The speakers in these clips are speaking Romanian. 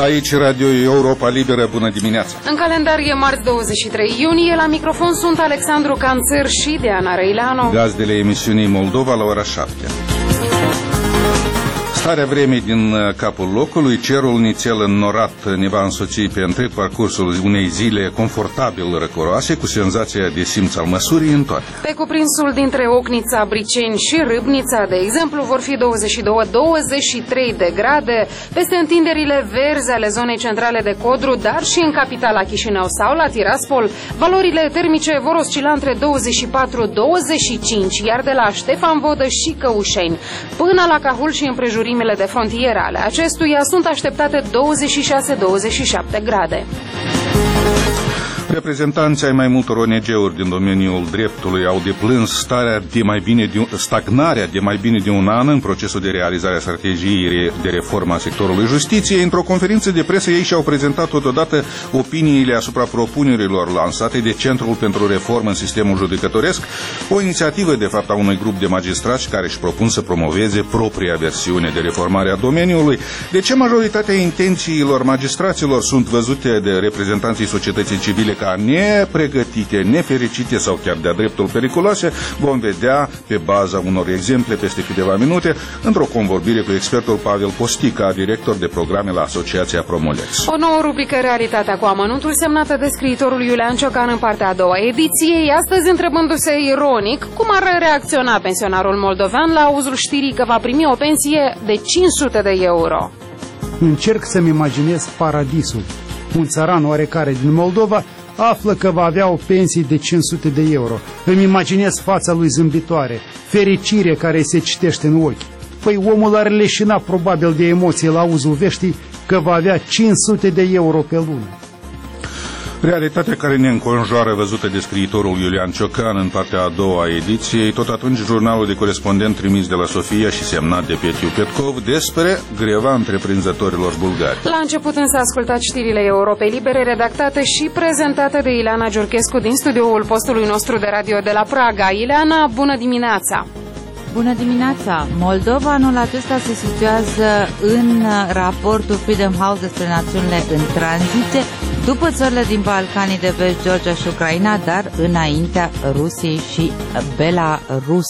Aici Radio Europa Liberă, bună dimineața! În calendar e marți 23 iunie, la microfon sunt Alexandru Canțăr și Diana Răileanu. Gazdele emisiunii Moldova la ora 7. Starea vremii din capul locului, cerul nițel înnorat ne va însoți pe întreg parcursul unei zile confortabil răcoroase, cu senzația de simț al măsurii în toate. Pe cuprinsul dintre Ocnița, Briceni și Râbnița, de exemplu, vor fi 22-23 de grade, peste întinderile verzi ale zonei centrale de Codru, dar și în capitala Chișinău sau la Tiraspol, valorile termice vor oscila între 24-25, iar de la Ștefan Vodă și Căușeni până la Cahul și împrejurimile de frontieră ale acestuia sunt așteptate 26-27 grade. Reprezentanții ai mai multor ONG-uri din domeniul dreptului au deplâns stagnarea de mai bine de un an în procesul de realizare a strategiei de reformă a sectorului justiției. Într-o conferință de presă, ei și-au prezentat totodată opiniile asupra propunerilor lansate de Centrul pentru Reformă în Sistemul Judecătoresc, o inițiativă, de fapt, a unui grup de magistrați care își propun să promoveze propria versiune de reformare a domeniului. De ce majoritatea intențiilor magistraților sunt văzute de reprezentanții societății civile ca nepregătite, nefericite sau chiar de-a dreptul periculoase, vom vedea pe baza unor exemple peste câteva minute într-o convorbire cu expertul Pavel Postica, director de programe la Asociația Promolex. O nouă rubrică, Realitatea cu amănuntul, semnată de scriitorul Iulian Ciocan în partea a doua ediției, astăzi întrebându-se ironic cum ar reacționa pensionarul moldovean la auzul știrii că va primi o pensie de 500 de euro. Încerc să-mi imaginez paradisul. Un țăran oarecare din Moldova află că va avea o pensie de 500 de euro. Îmi imaginez fața lui zâmbitoare, fericire care se citește în ochi. Păi omul are leșinat probabil de emoție la auzul veștii că va avea 500 de euro pe lună. Realitatea care ne înconjoară, văzută de scriitorul Iulian Ciocan în partea a doua ediției, tot atunci jurnalul de corespondent trimis de la Sofia și semnat de Petiu Petkov despre greva întreprinzătorilor bulgari. La început însă ascultați știrile Europei Libere, redactate și prezentate de Ileana Giurchescu din studioul postului nostru de radio de la Praga. Ileana, bună dimineața! Bună dimineața! Moldova anul acesta se situează în raportul Freedom House despre națiunile în tranziție, după țările din Balcanii de Vest, Georgia și Ucraina, dar înaintea Rusiei și Belarus.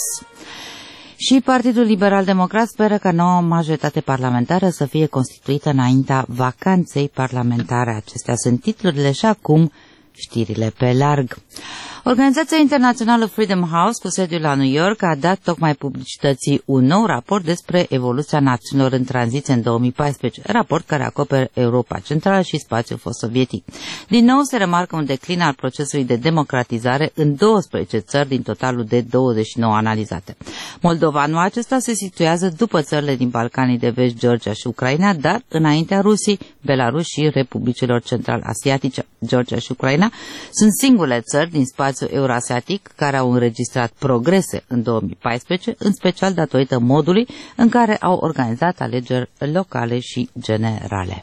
Și Partidul Liberal Democrat speră ca noua majoritate parlamentară să fie constituită înaintea vacanței parlamentare. Acestea sunt titlurile și acum știrile pe larg. Organizația internațională Freedom House, cu sediul la New York, a dat tocmai publicității un nou raport despre evoluția națiunilor în tranziție în 2014, raport care acoperă Europa Centrală și spațiul fost sovietic. Din nou se remarcă un declin al procesului de democratizare în 12 țări din totalul de 29 analizate. Moldova anul acesta se situează după țările din Balcanii de Vest, Georgia și Ucraina, dar înaintea Rusiei, Belarus și Republicilor Central-Asiatice. Georgia și Ucraina sunt singurele țări din spațiul euroasiatic care au înregistrat progrese în 2014, în special datorită modului în care au organizat alegeri locale și generale.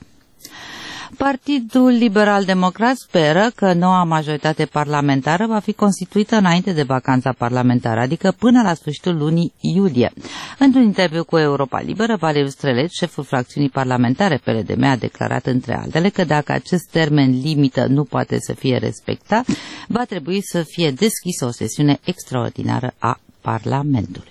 Partidul Liberal Democrat speră că noua majoritate parlamentară va fi constituită înainte de vacanța parlamentară, adică până la sfârșitul lunii iulie. Într-un interviu cu Europa Liberă, Valeriu Strelet, șeful fracțiunii parlamentare PLDM, a declarat între altele că dacă acest termen limită nu poate să fie respectat, va trebui să fie deschisă o sesiune extraordinară a Parlamentului.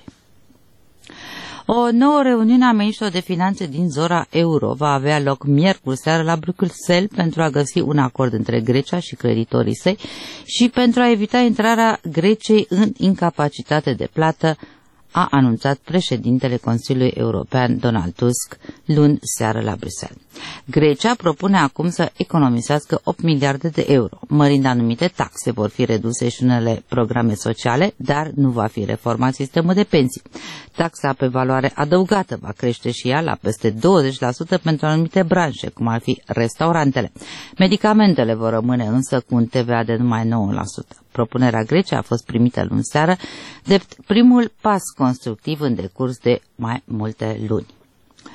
O nouă reuniune a miniștrilor de finanțe din zona euro va avea loc miercuri seară la Bruxelles pentru a găsi un acord între Grecia și creditorii săi și pentru a evita intrarea Greciei în incapacitate de plată, a anunțat președintele Consiliului European Donald Tusk luni seară la Bruxelles. Grecia propune acum să economisească 8 miliarde de euro, mărind anumite taxe, vor fi reduse și unele programe sociale, dar nu va fi reformat sistemul de pensii. Taxa pe valoare adăugată va crește și ea la peste 20% pentru anumite branșe, cum ar fi restaurantele. Medicamentele vor rămâne însă cu un TVA de numai 9%. Propunerea Greciei a fost primită luni seară, drept primul pas constructiv în decurs de mai multe luni.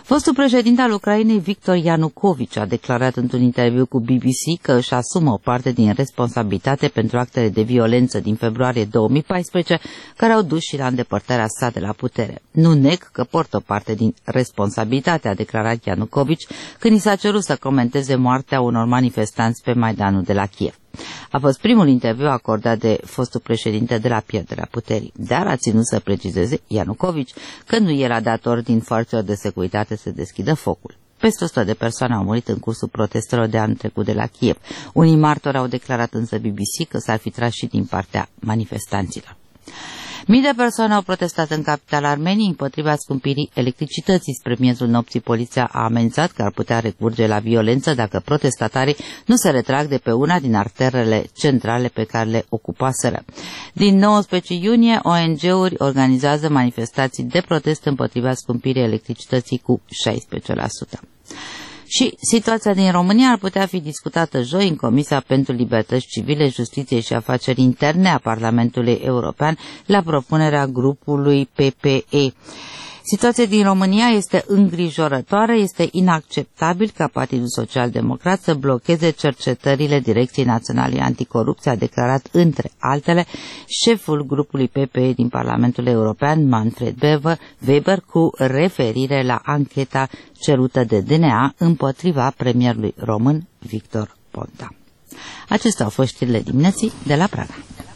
Fostul președinte al Ucrainei, Viktor Yanukovych, a declarat într-un interviu cu BBC că își asumă o parte din responsabilitate pentru actele de violență din februarie 2014, care au dus și la îndepărtarea sa de la putere. Nu neg că port o parte din responsabilitate, a declarat Yanukovych, când i s-a cerut să comenteze moartea unor manifestanți pe Maidanul de la Kiev. A fost primul interviu acordat de fostul președinte de la pierderea puterii, dar a ținut să precizeze Yanukovych că nu era dat ordin forțelor de securitate să deschidă focul. Peste 100 de persoane au murit în cursul protestelor de anul trecut de la Kiev. Unii martori au declarat însă BBC că s-ar fi tras și din partea manifestanților. Mii de persoane au protestat în capitala Armeniei împotriva scumpirii electricității. Spre miezul nopții, poliția a amenințat că ar putea recurge la violență dacă protestatarii nu se retrag de pe una din arterele centrale pe care le ocupaseră. Din 19 iunie, ONG-uri organizează manifestații de protest împotriva scumpirii electricității cu 16%. Și situația din România ar putea fi discutată joi în Comisia pentru Libertăți Civile, Justiție și Afaceri Interne a Parlamentului European la propunerea grupului PPE. Situația din România este îngrijorătoare, este inacceptabil ca Partidul Social-Democrat să blocheze cercetările Direcției Naționale Anticorupție, a declarat între altele șeful grupului PPE din Parlamentul European, Manfred Weber, cu referire la ancheta cerută de DNA împotriva premierului român Victor Ponta. Acestea au fost știrile dimineții de la Praga.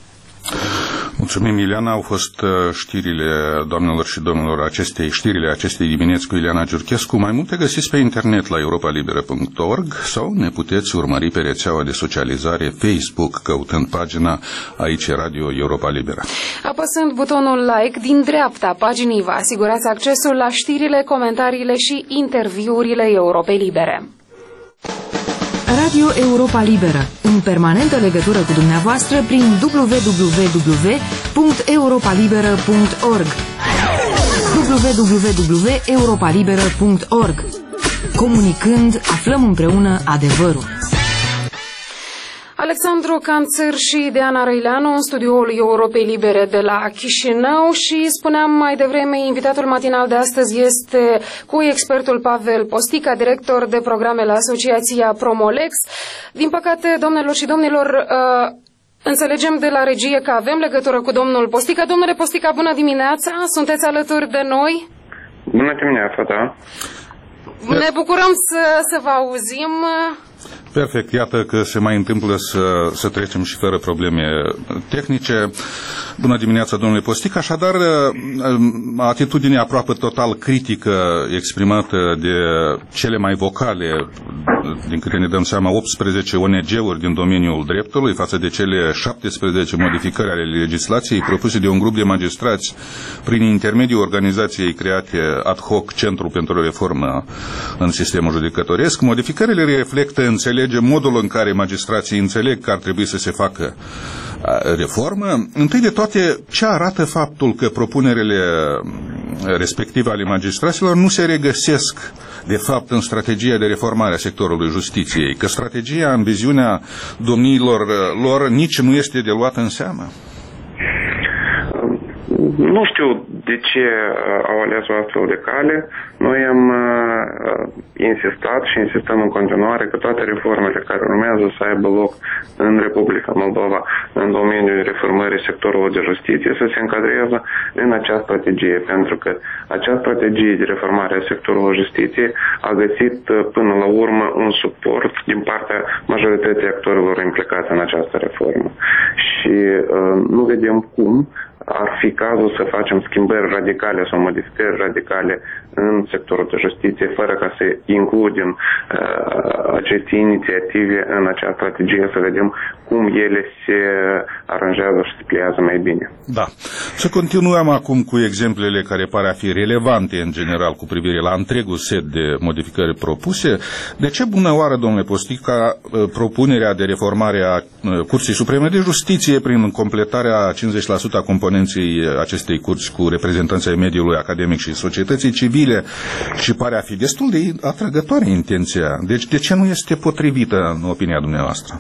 Mulțumim, Ileana. Au fost știrile, doamnelor și domnilor, știrile acestei dimineți cu Ileana Giurchescu. Mai multe găsiți pe internet la europalibera.org sau ne puteți urmări pe rețeaua de socializare Facebook, căutând pagina Aici Radio Europa Libera. Apăsând butonul like din dreapta paginii, vă asigurați accesul la știrile, comentariile și interviurile Europei Libere. Radio Europa Liberă, în permanentă legătură cu dumneavoastră prin www.europalibera.org www.europalibera.org. Comunicând, aflăm împreună adevărul. Alexandru Canțăr și Diana Răileanu în studioul Europei Libere de la Chișinău și spuneam mai devreme, invitatul matinal de astăzi este cu expertul Pavel Postica, director de programe la Asociația Promolex. Din păcate, domnilor și domnilor, înțelegem de la regie că avem legătură cu domnul Postica. Domnule Postica, bună dimineața! Sunteți alături de noi? Bună dimineața, da. Ne bucurăm să vă auzim. Perfect, iată că se mai întâmplă să trecem și fără probleme tehnice. Bună dimineața, domnule Postic. Așadar, atitudinea aproape total critică exprimată de cele mai vocale, din câte ne dăm seama, 18 ONG-uri din domeniul dreptului față de cele 17 modificări ale legislației propuse de un grup de magistrați prin intermediul organizației create ad hoc Centrul pentru Reformă în sistemul judecătoresc. Modificările reflectă, înțelege, modul în care magistrații înțeleg că ar trebui să se facă reformă. Întâi de toate, ce arată faptul că propunerile respective ale magistraților nu se regăsesc, de fapt, în strategia de reformare a sectorului justiției, că strategia, în viziunea domniilor lor, nici nu este de luat în seamă? Nu știu de ce au ales o astfel de cale. Noi am insistat și insistăm în continuare că toate reformele care urmează să aibă loc în Republica Moldova în domeniul reformării sectorului de justiție să se încadreze în acea strategie, pentru că acea strategie de reformare a sectorului justiției a găsit până la urmă un suport din partea majorității actorilor implicați în această reformă. Și nu vedem cum ar fi cazul să facem schimbări radicale sau modificări radicale în sectorul de justiție fără ca să includem aceste inițiative în acea strategie, să vedem cum ele se aranjează și se pliază mai bine. Da. Să continuăm acum cu exemplele care pare a fi relevante în general cu privire la întregul set de modificări propuse. De ce bună oară, domnule Postica, propunerea de reformare a Curții Supreme de Justiție prin completarea 50% a componenței acestei curți cu reprezentanța mediului academic și societății civile și pare a fi destul de atrăgătoare intenția. Deci de ce nu este potrivită în opinia dumneavoastră?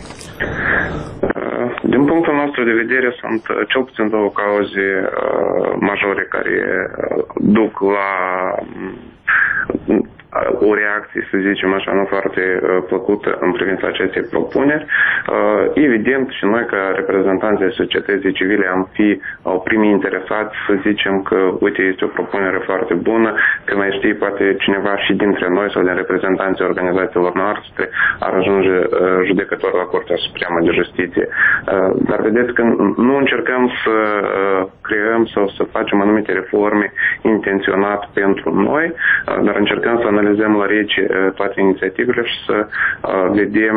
Din punctul nostru de vedere sunt cel puțin două cauze majore care duc la o reacție, să zicem așa, nu foarte plăcută în privința acestei propuneri. Evident, și noi, ca reprezentanți ai societății civile, am fi primii interesați să zicem că, uite, este o propunere foarte bună, că mai știi, poate cineva și dintre noi sau din reprezentanții organizațiilor noastre ar ajunge judecător la Curtea Supremă de Justiție. Dar vedeți că nu încercăm să creăm sau să facem anumite reforme intenționat pentru noi, dar încercăm să analizăm la rece toate inițiativele și să vedem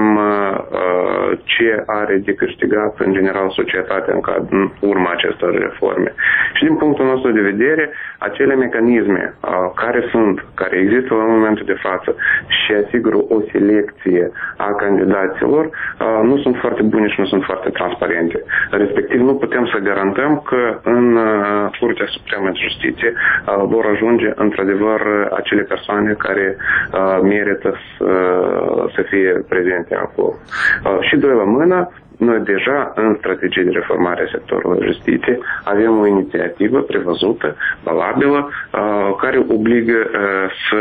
ce are de câștigat în general societatea în urma acestor reforme. Și din punctul nostru de vedere, acele mecanisme care există la momentul de față și asigură o selecție a candidaților, nu sunt foarte bune și nu sunt foarte transparente. Respectiv, nu putem să garantăm că în Curtea Supremă de Justiție vor ajunge într-adevăr acele persoane care merită să fie prezente acolo. Și doi la mână, noi deja în strategie de reformare a sectorului justiție avem o inițiativă prevăzută, valabilă, care obligă să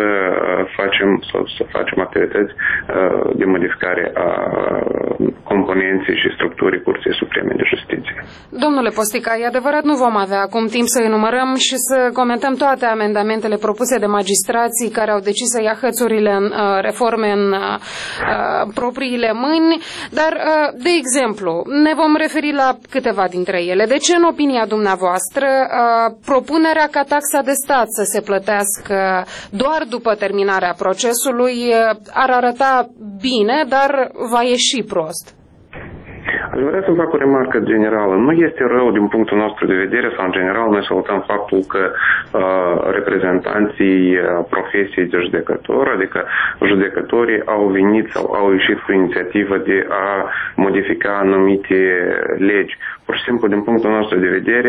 facem activități de modificare a componenței și structurii Curții Supreme de Justiție. Domnule Postica, e adevărat, nu vom avea acum timp să enumerăm și să comentăm toate amendamentele propuse de magistrații care au decis să ia hățurile în reforme în propriile mâini, dar, de exemplu, ne vom referi la câteva dintre ele. De ce, în opinia dumneavoastră, propunerea ca taxa de stat să se plătească doar după terminarea procesului ar arăta bine, dar va ieși prost? Aș vrea să fac o remarcă generală. Nu este rău din punctul nostru de vedere sau în general noi salutăm faptul că reprezentanții profesiei de judecător, adică judecătorii au venit sau au ieșit cu inițiativă de a modifica anumite legi. Pur și simplu, din punctul nostru de vedere,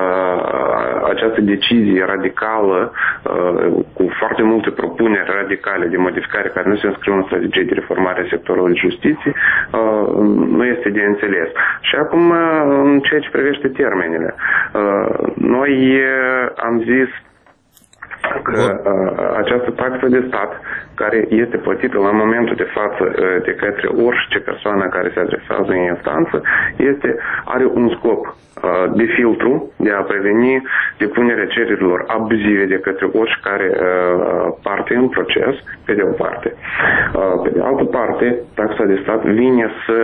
această decizie radicală, cu foarte multe propuneri radicale de modificare care nu se înscriu în strategie de reformare a sectorului justiției, nu este de înțeles. Și acum, în ceea ce privește termenele, noi am zis că această taxă de stat, care este plătită la momentul de față de către orice persoană care se adresează în instanță, are un scop de filtru, de a preveni depunerea cererilor abuzive de către oricare parte în proces, pe de o parte. Pe de altă parte, taxa de stat vine să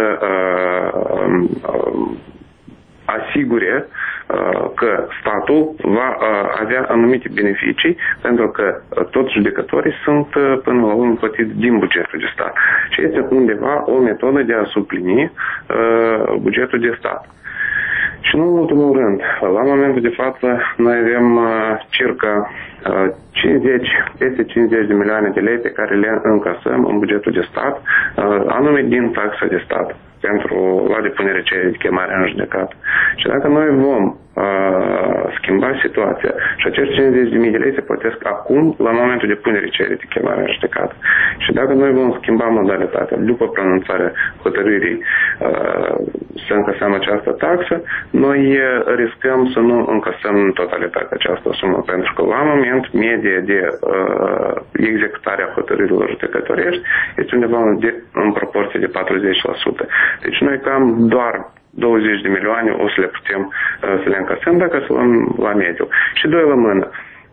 asigure că statul va avea anumite beneficii, pentru că toți judecătorii sunt până la urmă plătiți din bugetul de stat. Și este undeva o metodă de a suplini bugetul de stat. Și nu în ultimul rând, la momentul de față noi avem circa peste 50 de milioane de lei pe care le încasăm în bugetul de stat, anume din taxa de stat, la depunerea cererii de chemare în judecată. Și dacă noi vom schimba situația și acești 50.000 de lei se plătesc acum, la momentul depunerii cererii de chemare în judecată. Și dacă noi vom schimba modalitatea după pronunțarea hotărârii să încasăm această taxă, noi riscăm să nu încasăm în totalitate această sumă, pentru că la moment media de executare a hotărârilor judecătorești este undeva în proporție de 40%. Deci noi cam doar 20 de milioane o să le putem să le încasăm dacă să luăm la mediu. Și doi la mână.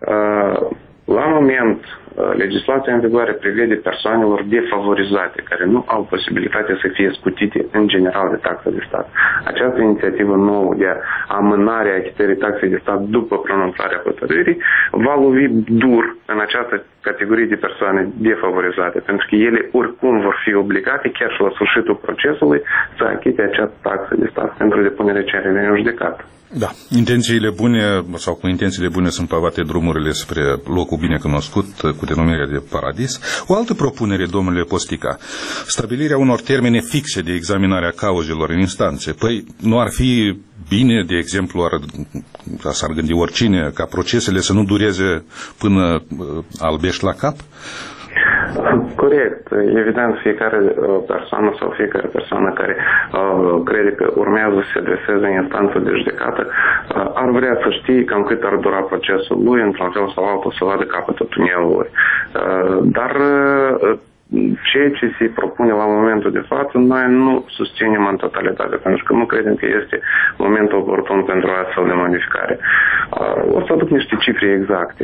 La moment, legislația în vigoare prevede persoanelor defavorizate, care nu au posibilitatea să fie scutite în general de taxa de stat. Această inițiativă nouă de amânare a achitării taxei de stat după pronunțarea hotărârii va lovi dur în această categorie de persoane defavorizate, pentru că ele oricum vor fi obligate, chiar și la sfârșitul procesului, să achite această taxă de stat pentru depunerea cererii în judecată. Da, intențiile bune sau cu intențiile bune sunt pavate drumurile spre locul bine cunoscut cu denumirea de paradis. O altă propunere, domnule Postica, stabilirea unor termene fixe de examinare a cauzelor în instanțe. Păi nu ar fi bine, de exemplu, s-ar gândi oricine, ca procesele să nu dureze până albești la cap? Corect. Evident, fiecare persoană sau fiecare persoană care crede că urmează să se adreseze în instanță de judecată ar vrea să știe cam cât ar dura procesul lui, într-un fel sau altul, să vadă capătul tunelului. Dar ceea ce se propune la momentul de față, noi nu susținem în totalitate, pentru că nu credem că este momentul oportun pentru astfel de modificare. O să aduc niște cifre exacte.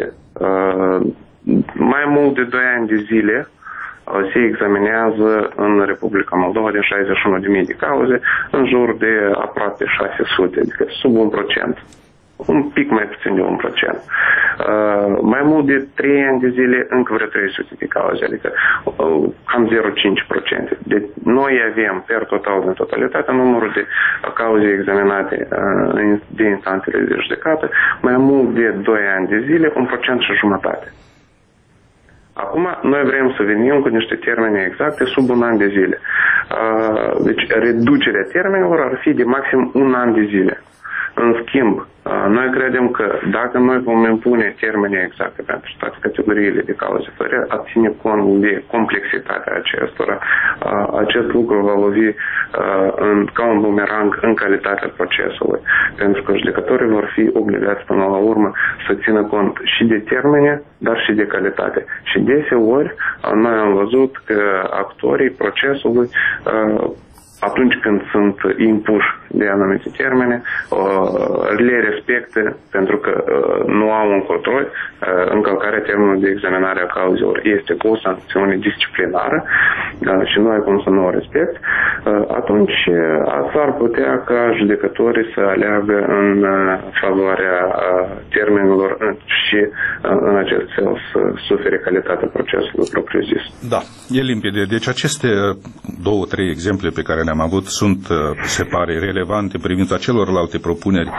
Mai mult de 2 ani de zile se examinează în Republica Moldova din 61.000 de cauze, în jur de aproape 600, adică sub 1%. Un pic mai puțin de 1%. Mai mult de 3 ani de zile, încă vreo 300 de cauze, adică cam 0,5%. Deci noi avem, per total, în totalitate, numărul de cauze examinate de instanțele de judecată, mai mult de 2 ani de zile, 1,5%. Acum, noi vrem să venim cu niște termene exacte sub 1 an de zile. Deci, reducerea termenelor ar fi de maxim 1 an de zile. În schimb, noi credem că dacă noi vom impune termene exacte pentru toate categoriile de cauze, fără a ține cont de complexitatea acestora, acest lucru va lovi ca un bumerang în calitatea procesului. Pentru că judecătorii vor fi obligați până la urmă să țină cont și de termene, dar și de calitate. Și deseori noi am văzut că actorii procesului atunci când sunt impuși de anumite termene, le respectă pentru că nu au un control. Încălcarea termenului de examinare a cauzelor este cu o sancțiune disciplinară și nu ai cum să nu o respecti. Atunci s-ar putea ca judecătorii să aleagă în favoarea termenilor și în acest fel să sufere calitatea procesului propriu-zis. Da, e limpede. Deci aceste 2-3 exemple pe care le-am avut sunt, se pare, relevante în privința celorlalte propuneri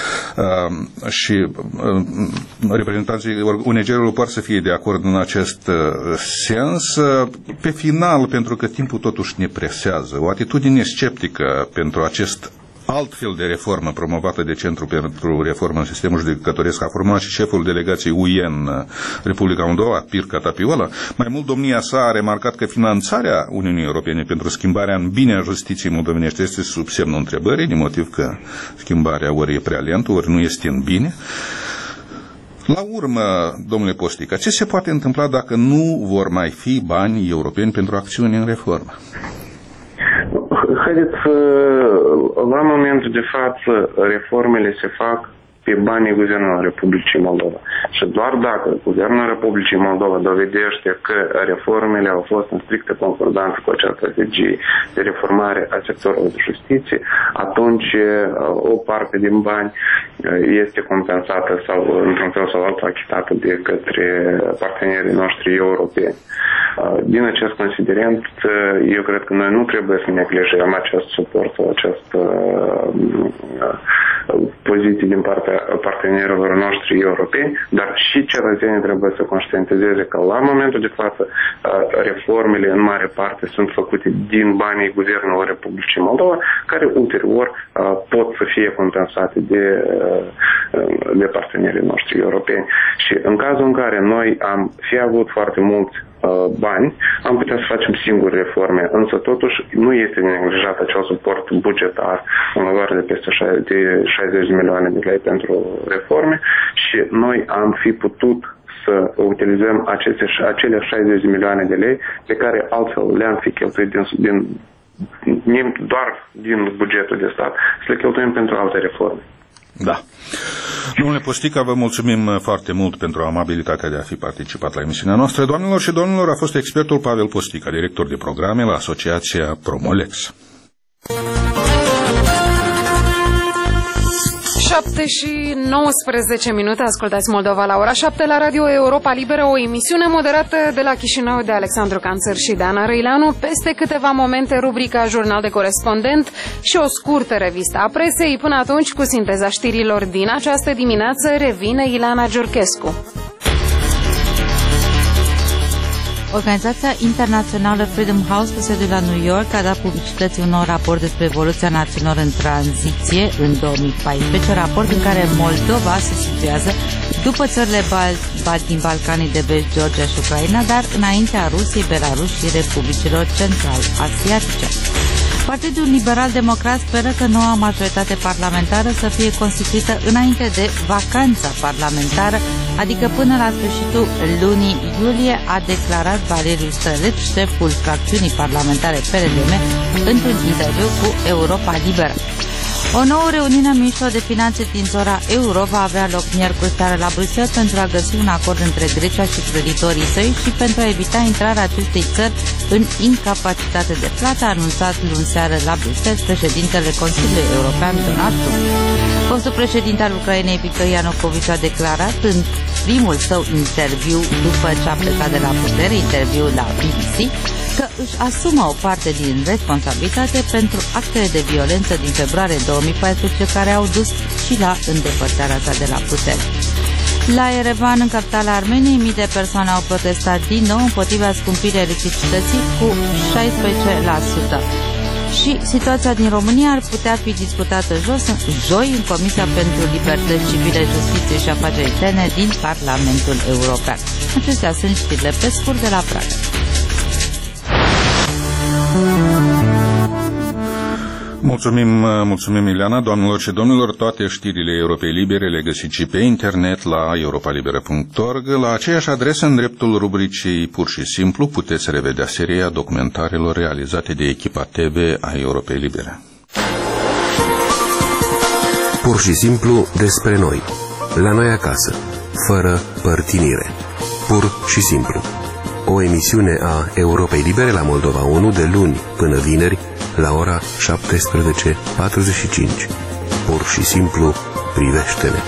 și reprezentanții ONG-urilor par să fie de acord în acest sens. Pe final, pentru că timpul totuși ne presează, o atitudine sceptică pentru acest altfel de reformă promovată de Centrul pentru Reformă în Sistemul Judecătoresc a format și șeful delegației UE în Republica Moldova, Pirca Tapiola. Mai mult, domnia sa a remarcat că finanțarea Uniunii Europene pentru schimbarea în bine a justiției moldovenești este sub semnul întrebării, din motiv că schimbarea ori e prea lentă, ori nu este în bine. La urmă, domnule Postică, ce se poate întâmpla dacă nu vor mai fi bani europeni pentru acțiuni în reformă? Haideți, la momentul de față, reformele se fac pe banii Guvernului Republicii Moldova. Și doar dacă Guvernul Republicii Moldova dovedește că reformele au fost în strictă concordanță cu acea strategie de reformare a sectorului de justiție, atunci o parte din bani este compensată sau, într-un fel sau altul, achitată de către partenerii noștri europeni. Din acest considerent, eu cred că noi nu trebuie să neglijăm acest suport sau această poziție din partea partenerilor noștri europeni, dar și cetățenii trebuie să conștientizeze că la momentul de față reformele în mare parte sunt făcute din banii Guvernului Republicii Moldova, care ulterior pot să fie compensate de partenerii noștri europeni. Și în cazul în care noi am fi avut foarte mulți bani, am putea să facem singuri reforme, însă totuși nu este neglijat acel suport bugetar în valoare de peste 60 de milioane de lei pentru reforme și noi am fi putut să utilizăm acele 60 de milioane de lei pe care altfel le-am fi cheltuit doar din bugetul de stat, să le cheltuim pentru alte reforme. Da. Domnule Postică, vă mulțumim foarte mult pentru amabilitatea de a fi participat la emisiunea noastră. Doamnelor și domnilor, a fost expertul Pavel Postică, director de programe la Asociația Promolex. 7 și 19 minute, ascultați Moldova la ora 7 la Radio Europa Liberă, o emisiune moderată de la Chișinău de Alexandru Canțăr și de Ana Răileanu. Peste câteva momente, rubrica Jurnal de Corespondent și o scurtă revistă a presei. Până atunci, cu sinteza știrilor din această dimineață, revine Ileana Giurchescu. Organizația internațională Freedom House, cu sediul la New York, a dat publicității un nou raport despre evoluția națiunilor în tranziție în 2014, raport în care Moldova se situează după țările din Balcanii de Vest, Georgia și Ucraina, dar înaintea Rusiei, Belarus și republicilor central-asiatice. Partidul Liberal-Democrat speră că noua majoritate parlamentară să fie constituită înainte de vacanța parlamentară, adică până la sfârșitul lunii iulie, a declarat Valeriu Străleț, șeful fracțiunii parlamentare PRDM, într-un interviu cu Europa Liberă. O nouă reuniune a ministrilor de finanțe din zona euro va avea loc miercuri seară la Bruxelles pentru a găsi un acord între Grecia și creditorii săi și pentru a evita intrarea acestei țări în incapacitate de plată, a anunțat luni seară la Bruxelles președintele Consiliului European Donald Tusk. Fostul președinte al Ucrainei, Viktor Ianukovici, a declarat în primul său interviu după ce a plecat de la putere, interviu la BBC, că își asumă o parte din responsabilitate pentru actele de violență din februarie 2014 care au dus și la îndepărtarea sa de la putere. La Yerevan, în capitala Armeniei, mii de persoane au protestat din nou împotriva scumpirii electricității cu 16%. Și situația din România ar putea fi discutată joi în Comisia pentru Libertăți Civile, Justiție și Afaceri Interne din Parlamentul European. Acestea sunt știrile pe scurt de la Praga. Mulțumim, Ileana. Doamnelor și domnilor, toate știrile Europei Libere le găsiți și pe internet la europalibera.org. La aceeași adresă, în dreptul rubricii Pur și Simplu, puteți revedea seria documentarelor realizate de echipa TV a Europei Libere. Pur și simplu despre noi, la noi acasă, fără părtinire. Pur și simplu. O emisiune a Europei Libere la Moldova 1 de luni până vineri la ora 17:45. Pur și simplu, privește-ne.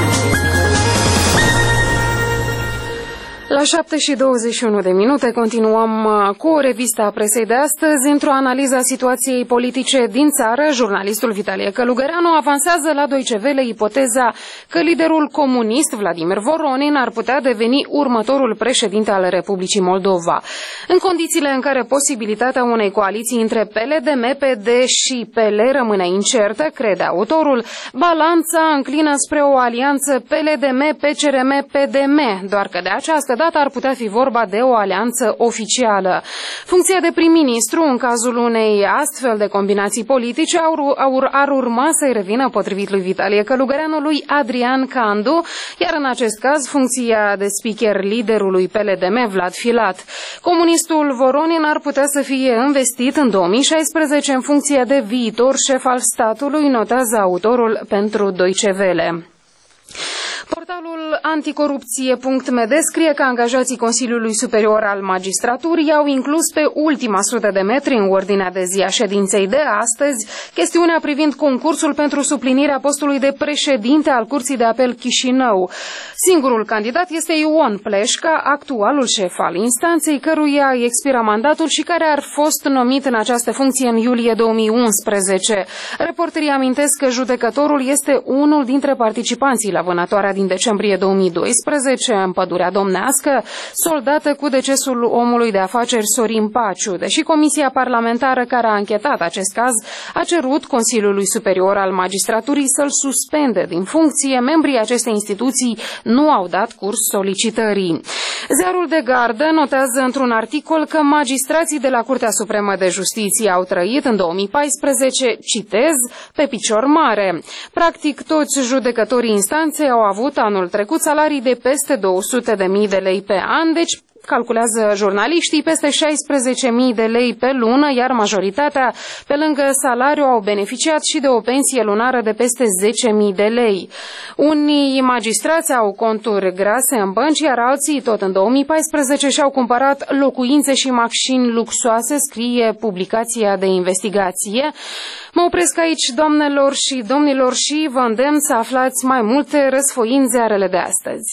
La 7:21 continuăm cu o revistă a presei de astăzi. Într-o analiză a situației politice din țară, jurnalistul Vitalie Călugăreanu avansează la Deutsche Welle ipoteza că liderul comunist Vladimir Voronin ar putea deveni următorul președinte al Republicii Moldova. În condițiile în care posibilitatea unei coaliții între PLD, MPD și PL rămâne incertă, crede autorul, balanța înclină spre o alianță PLDM-PCRM-PDM, doar că de această dată ar putea fi vorba de o alianță oficială. Funcția de prim-ministru, în cazul unei astfel de combinații politice, ar urma să-i revină, potrivit lui Vitalie Călugăreanu, lui Adrian Candu, iar în acest caz funcția de speaker liderului PLDM, Vlad Filat. Comunistul Voronin ar putea să fie investit în 2016 în funcție de viitor șef al statului, notează autorul pentru Deutsche Welle. Portalul anticorupție.md scrie că angajații Consiliului Superior al Magistraturii au inclus pe ultima 100 de metri în ordinea de zi a ședinței de astăzi chestiunea privind concursul pentru suplinirea postului de președinte al Curții de Apel Chișinău. Singurul candidat este Ion Pleșca, actualul șef al instanței, căruia expiră mandatul și care ar fost numit în această funcție în iulie 2011. Reporterii amintesc că judecătorul este unul dintre participanții la vânătoarea din decembrie 2012 în Pădurea Domnească, soldată cu decesul omului de afaceri Sorin Paciu. Deși Comisia Parlamentară care a anchetat acest caz a cerut Consiliului Superior al Magistraturii să-l suspende din funcție, membrii acestei instituții nu au dat curs solicitării. Ziarul de Gardă notează într-un articol că magistrații de la Curtea Supremă de Justiție au trăit în 2014, citez, pe picior mare. Practic, toți judecătorii instanței au avut anul trecut salarii de peste 200.000 de lei pe an, deci calculează jurnaliștii, peste 16.000 de lei pe lună, iar majoritatea, pe lângă salariu, au beneficiat și de o pensie lunară de peste 10.000 de lei. Unii magistrați au conturi grase în bănci, iar alții, tot în 2014, și-au cumpărat locuințe și mașini luxoase, scrie publicația de investigație. Mă opresc aici, doamnelor și domnilor, și vă îndemn să aflați mai multe răsfoind ziarele de astăzi.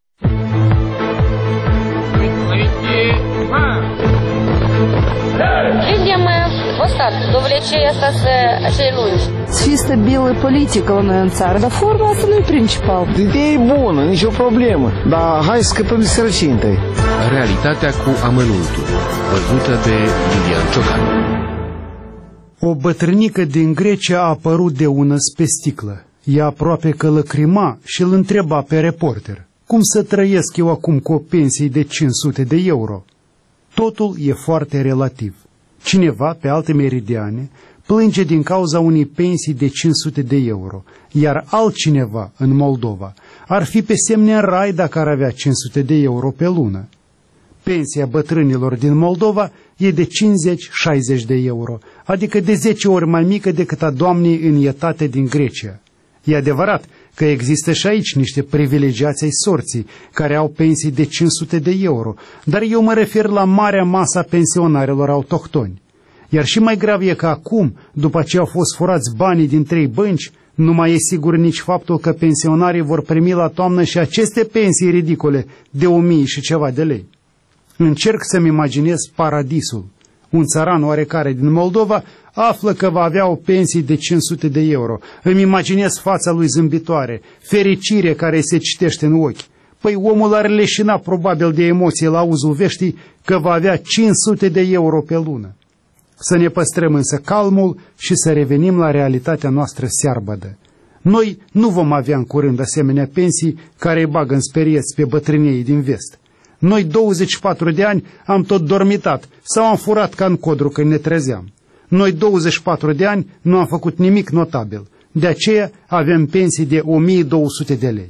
Людям достаточно до влечения acei lungi. Чисто белая политика у нас în țară, dar forma asta nu e principal. Ideea e bună, nicio problemă, dar hai să scăpăm de sărăcie întâi. Realitatea cu amănuntul, văzută de Lilian Ciocan. O bătrânică din Grecia a apărut de unăs pe sticlă. Ea aproape că lăcrima și îl întreba pe reporter: cum să trăiesc eu acum cu o pensie de 500 de euro? Totul e foarte relativ. Cineva, pe alte meridiane, plânge din cauza unei pensii de 500 de euro, iar altcineva în Moldova ar fi pe semne în rai dacă ar avea 500 de euro pe lună. Pensia bătrânilor din Moldova e de 50-60 de euro, adică de 10 ori mai mică decât a doamnei în etate din Grecia. E adevărat că există și aici niște privilegiați ai sorții care au pensii de 500 de euro, dar eu mă refer la marea masă a pensionarilor autohtoni. Iar și mai grav e că acum, după ce au fost furați banii din 3 bănci, nu mai e sigur nici faptul că pensionarii vor primi la toamnă și aceste pensii ridicole de 1000 și ceva de lei. Încerc să-mi imaginez paradisul. Un țăran oarecare din Moldova află că va avea o pensie de 500 de euro. Îmi imaginez fața lui zâmbitoare, fericire care se citește în ochi. Păi omul are leșinat probabil de emoție la auzul veștii că va avea 500 de euro pe lună. Să ne păstrăm însă calmul și să revenim la realitatea noastră searbădă. Noi nu vom avea în curând asemenea pensii care îi bagă în sperieți pe bătrâniei din vest. Noi 24 de ani am tot dormitat sau am furat ca în codru când ne trezeam. Noi 24 de ani nu am făcut nimic notabil. De aceea avem pensii de 1200 de lei.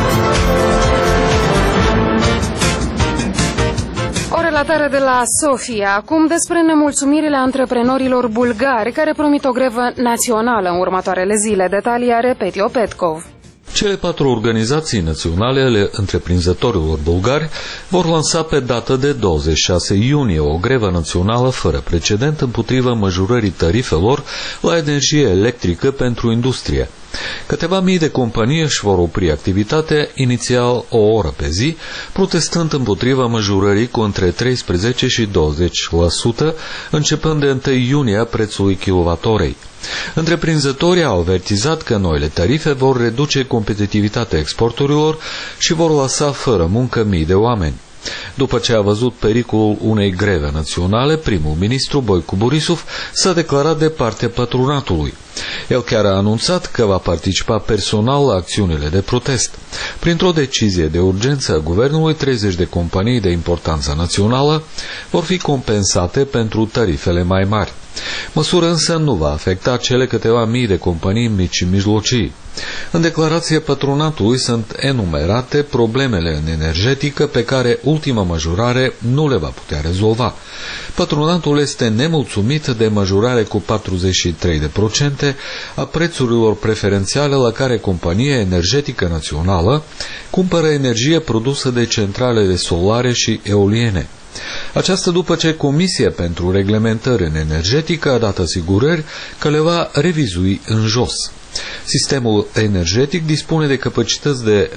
O relatare de la Sofia, acum despre nemulțumirile antreprenorilor bulgari care promit o grevă națională în următoarele zile. Detalii are Petio Petkov. Cele 4 organizații naționale ale întreprinzătorilor bulgari vor lansa pe dată de 26 iunie o grevă națională fără precedent împotriva majorării tarifelor la energie electrică pentru industrie. Câteva mii de companii își vor opri activitatea inițial o oră pe zi, protestând împotriva majorării cu între 13 și 20%, începând de 1 iunie a prețului kilowattorei. Întreprinzătorii au avertizat că noile tarife vor reduce competitivitatea exporturilor și vor lăsa fără muncă mii de oameni. După ce a văzut pericolul unei greve naționale, primul ministru Boicu Borisov s-a declarat de partea patronatului. El chiar a anunțat că va participa personal la acțiunile de protest. Printr-o decizie de urgență a guvernului, 30 de companii de importanță națională vor fi compensate pentru tarifele mai mari. Măsura însă nu va afecta cele câteva mii de companii mici și mijlocii. În declarația patronatului sunt enumerate problemele în energetică pe care ultima majorare nu le va putea rezolva. Patronatul este nemulțumit de majorare cu 43% a prețurilor preferențiale la care compania energetică națională cumpără energie produsă de centralele solare și eoliene. Aceasta după ce Comisia pentru Reglementări în Energetică a dat asigurări că le va revizui în jos. Sistemul energetic dispune de capacități de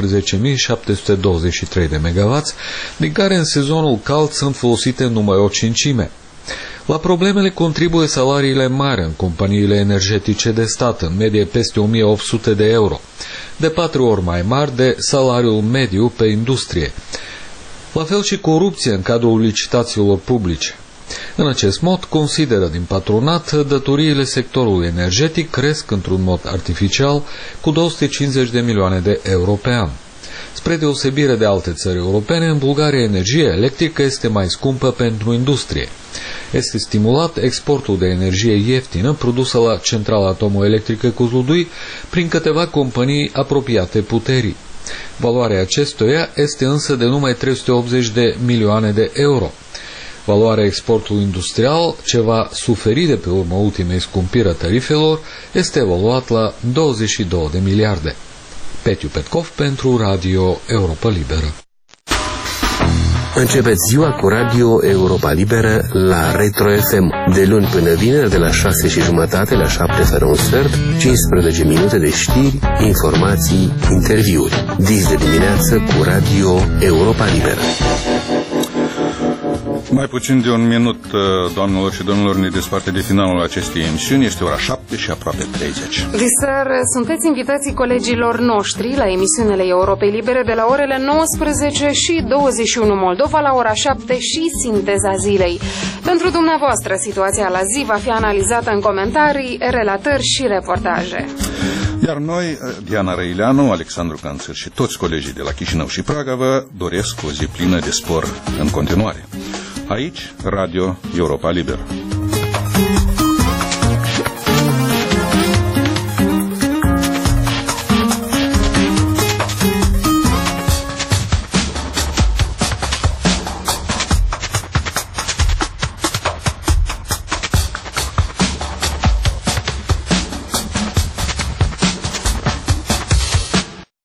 12.723 de MW, din care în sezonul cald sunt folosite numai o cincime. La problemele contribuie salariile mari în companiile energetice de stat, în medie peste 1.800 de euro, de 4 ori mai mari de salariul mediu pe industrie. La fel și corupție în cadrul licitațiilor publice. În acest mod, consideră din patronat, datoriile sectorului energetic cresc într-un mod artificial cu 250 de milioane de euro pe an. Spre deosebire de alte țări europene, în Bulgaria energia electrică este mai scumpă pentru industrie. Este stimulat exportul de energie ieftină produsă la centrala atomoelectrică Kozlodui prin câteva companii apropiate puterii. Valoarea acestuia este însă de numai 380 de milioane de euro. Valoarea exportului industrial, ce va suferi de pe urma ultimei scumpiri a tarifelor, este evaluat la 22 de miliarde. Petio Petkov pentru Radio Europa Liberă. Începeți ziua cu Radio Europa Liberă la Retro FM, de luni până vineri de la 6:30 la 7:15, 15 minute de știri, informații, interviuri. Dis de dimineață cu Radio Europa Liberă. Mai puțin de un minut, doamnelor și domnilor, ne desparte de finalul acestei emisiuni. Este ora 7 și aproape 30. Diseară sunteți invitații colegilor noștri la emisiunile Europei Libere de la orele 19 și 21 Moldova la ora 7 și Sinteza Zilei. Pentru dumneavoastră, situația la zi va fi analizată în comentarii, relatări și reportaje. Iar noi, Diana Răileanu, Alexandru Canțăr și toți colegii de la Chișinău și Praga vă doresc o zi plină de spor în continuare. Aici, Radio Europa Liberă.